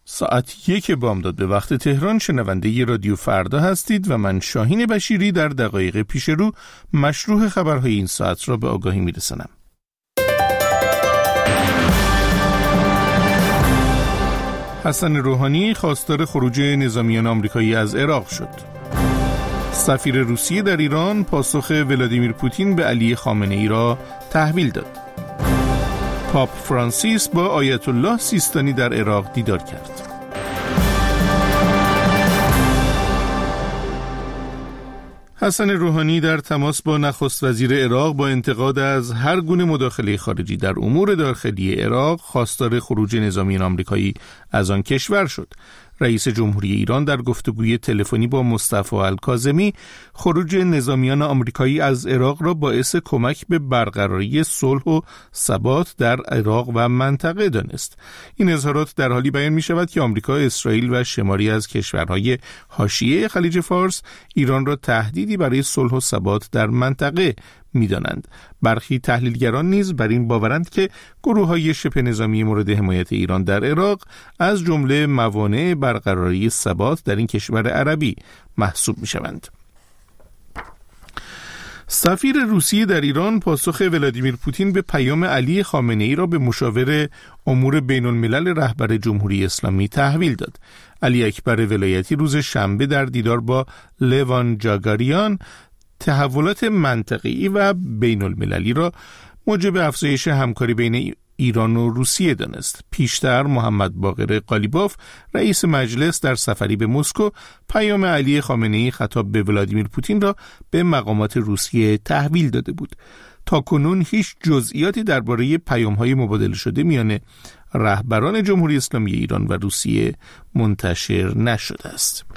ساعت 1 بامداد به وقت تهران شنونده رادیو فردا هستید و من شاهین بشیری در دقایق پیش رو مشروع خبرهای این ساعت را به آگاهی میرسانم. حسن روحانی خواستار خروج نظامیان آمریکایی از عراق شد. سفیر روسیه در ایران پاسخ ولادیمیر پوتین به علی خامنه ای را تحویل داد. پاپ فرانسیس با آیت الله سیستانی در عراق دیدار کرد. حسن روحانی در تماس با نخست وزیر عراق با انتقاد از هر گونه مداخله خارجی در امور داخلی عراق خواستار خروج نظامیان آمریکایی از آن کشور شد. رئیس جمهوری ایران در گفتگوی تلفنی با مصطفی الکاظمی خروج نظامیان آمریکایی از عراق را باعث کمک به برقراری صلح و ثبات در عراق و منطقه دانست. این اظهارات در حالی بیان می شود که آمریکا، اسرائیل و شماری از کشورهای حاشیه خلیج فارس ایران را تهدیدی برای صلح و ثبات در منطقه می‌دانند. برخی تحلیلگران نیز بر این باورند که گروه‌های شبه نظامی مورد حمایت ایران در عراق از جمله موانع برقراری ثبات در این کشور عربی محسوب می‌شوند. سفیر روسیه در ایران پاسخ ولادیمیر پوتین به پیام علی خامنه ای را به مشاور امور بین الملل رهبر جمهوری اسلامی تحویل داد. علی اکبر ولایتی روز شنبه در دیدار با لوان جاگاریان تحولات منطقه‌ای و بین المللی را موجب افزایش همکاری بین ایران و روسیه دانست. پیشتر محمد باقر قالیباف رئیس مجلس در سفری به مسکو پیام علی خامنه ای خطاب به ولادیمیر پوتین را به مقامات روسیه تحویل داده بود. تاکنون هیچ جزئیاتی درباره پیام‌های مبادله شده میان رهبران جمهوری اسلامی ایران و روسیه منتشر نشده است.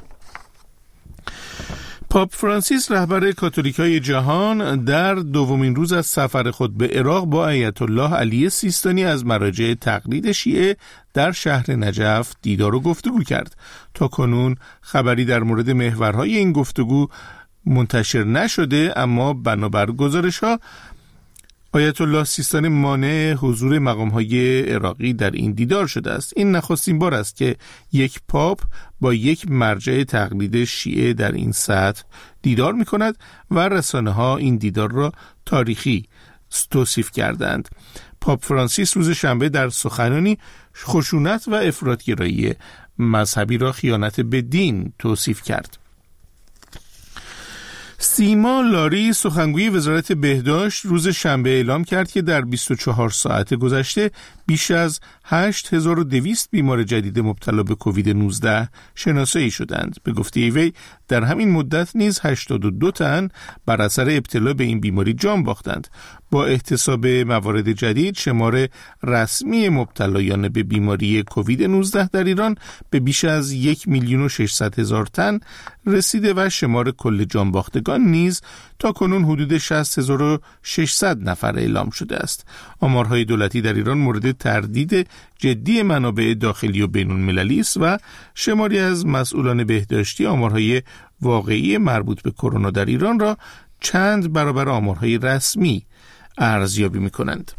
پاپ فرانسیس رهبر کاتولیکای جهان در دومین روز از سفر خود به عراق با آیت الله علی سیستانی از مراجع تقلید شیعه در شهر نجف دیدار و گفتگو کرد. تا کنون خبری در مورد محورهای این گفتگو منتشر نشده، اما بنابر گزارش‌ها آیت الله سیستانی مانع حضور مقام‌های عراقی در این دیدار شده است. این نخستین بار است که یک پاپ با یک مرجع تقلید شیعه در این سطح دیدار می‌کند و رسانه‌ها این دیدار را تاریخی توصیف کردند. پاپ فرانسیس روز شنبه در سخنرانی خشونت و افراط‌گرایی مذهبی را خیانت به دین توصیف کرد. سیما لاری سخنگوی وزارت بهداشت روز شنبه اعلام کرد که در 24 ساعت گذشته بیش از 8200 بیمار جدید مبتلا به کووید 19 شناسایی شدند. به گفته وی در همین مدت نیز 82 تن بر اثر ابتلا به این بیماری جان باختند. با احتساب موارد جدید شمار رسمی مبتلایان به بیماری کووید 19 در ایران به بیش از 1,600,000 تن رسیده و شمار کل جان باختگان نیز تا کنون حدود 60,600 نفر اعلام شده است. آمارهای دولتی در ایران مورد تردید جدی منابع داخلی و بین المللی است و شماری از مسئولان بهداشتی آمارهای واقعی مربوط به کرونا در ایران را چند برابر آمارهای رسمی ارزیابی می‌کنند.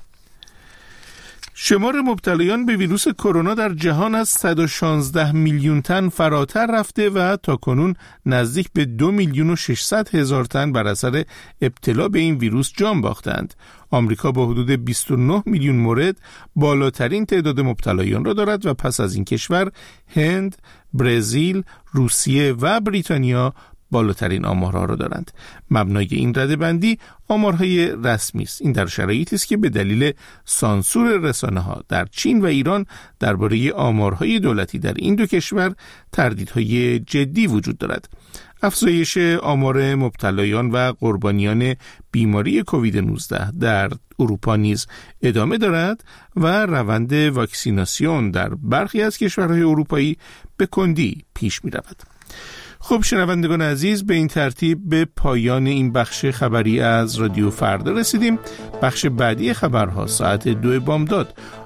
شمار مبتلایان به ویروس کرونا در جهان از 116 میلیون تن فراتر رفته و تاکنون نزدیک به 2,600,000 تن بر اثر ابتلا به این ویروس جان باختند. آمریکا با حدود 29 میلیون مورد بالاترین تعداد مبتلایان را دارد و پس از این کشور هند، برزیل، روسیه و بریتانیا بالاترین آمارها را دارند. مبنای این رده‌بندی آمارهای رسمی است. این در شرایطی است که به دلیل سانسور رسانه‌ها در چین و ایران درباره آمارهای دولتی در این دو کشور تردیدهای جدی وجود دارد. افزایش آمار مبتلایان و قربانیان بیماری کووید 19 در اروپا نیز ادامه دارد و روند واکسیناسیون در برخی از کشورهای اروپایی به کندی پیش می رود. خب شنوندگان عزیز، به این ترتیب به پایان این بخش خبری از رادیو فردا رسیدیم. بخش بعدی خبرها ساعت 2 بامداد